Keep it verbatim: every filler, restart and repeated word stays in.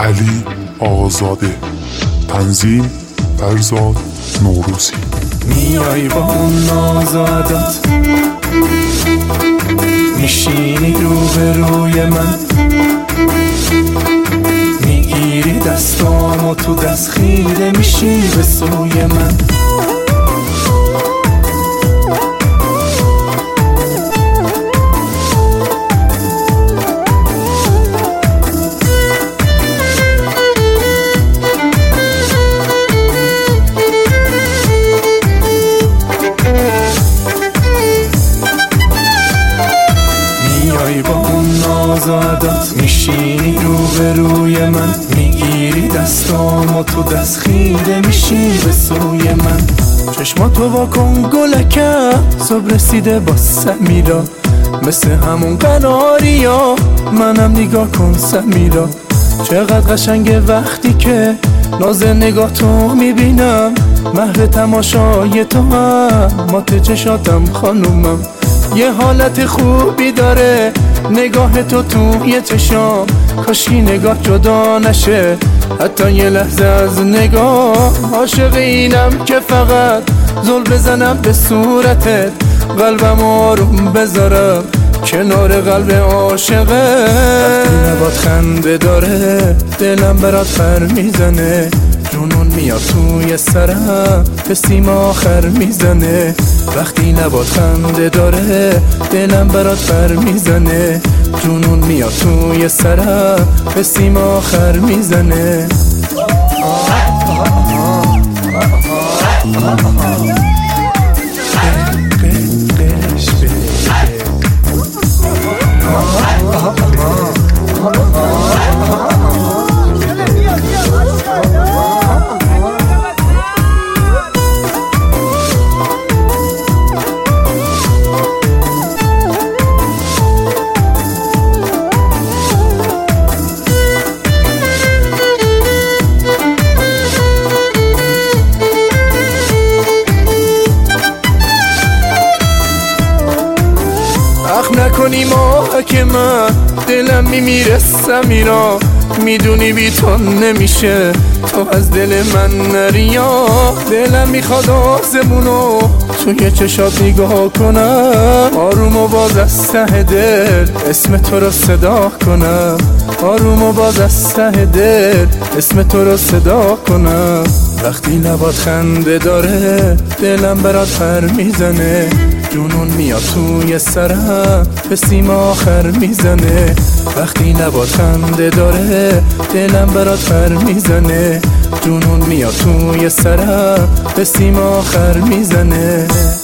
علی آقازاده. تنظیم فرزاد نوروزی. میای با اون ناز و عدات، میشینی روبروی من، میگیری دستامو تو دست، خیره میشی به سوی من. با اون ناز و عدات، میشینی روبروی من، میگیری دستامو تو دست، خیره میشی به سوی من. چشماتو واکن گلکه، صبح رسیده با سمیرا، مثل همون قناریا، منم نگاه کن سمیرا. چقدر قشنگه وقتی که ناز نگاه تو میبینم، مهر تماشای تو هم مات چشاتم خانومم. یه حالت خوبی داره نگاه تو توی چشام، کاشکی نگاه جدا نشه حتی یه لحظه از نگاه. عاشق اینم که فقط زل بزنم به صورتت، قلبم آروم بذارم کنار قلب عاشقه. وقتی نبات خنده داره دلم برات پر میزنه، جنون میاد توی سرم به سیم آخر میزنه. وقتی نبات خنده داره دلم برات پر میزنه، جنون میاد توی سرم به سیم آخر میزنه. نکنی ما که من دلم میمیره سمیرا، میدونی بی تو نمیشه تو از دل من نریا. دلم میخواد آسمونو توی چشات نگاه کنم، آروم و باز از ته دل اسم تو رو صدا کنم، آروم و باز از ته دل اسم تو رو صدا کنم. وقتی لبات خنده داره دلم برات پر میزنه، جنون میاد توی سرم به سیم آخر میزنه. وقتی لبات خنده داره دلم برات پر میزنه، جنون میاد توی سرم به سیم آخر میزنه.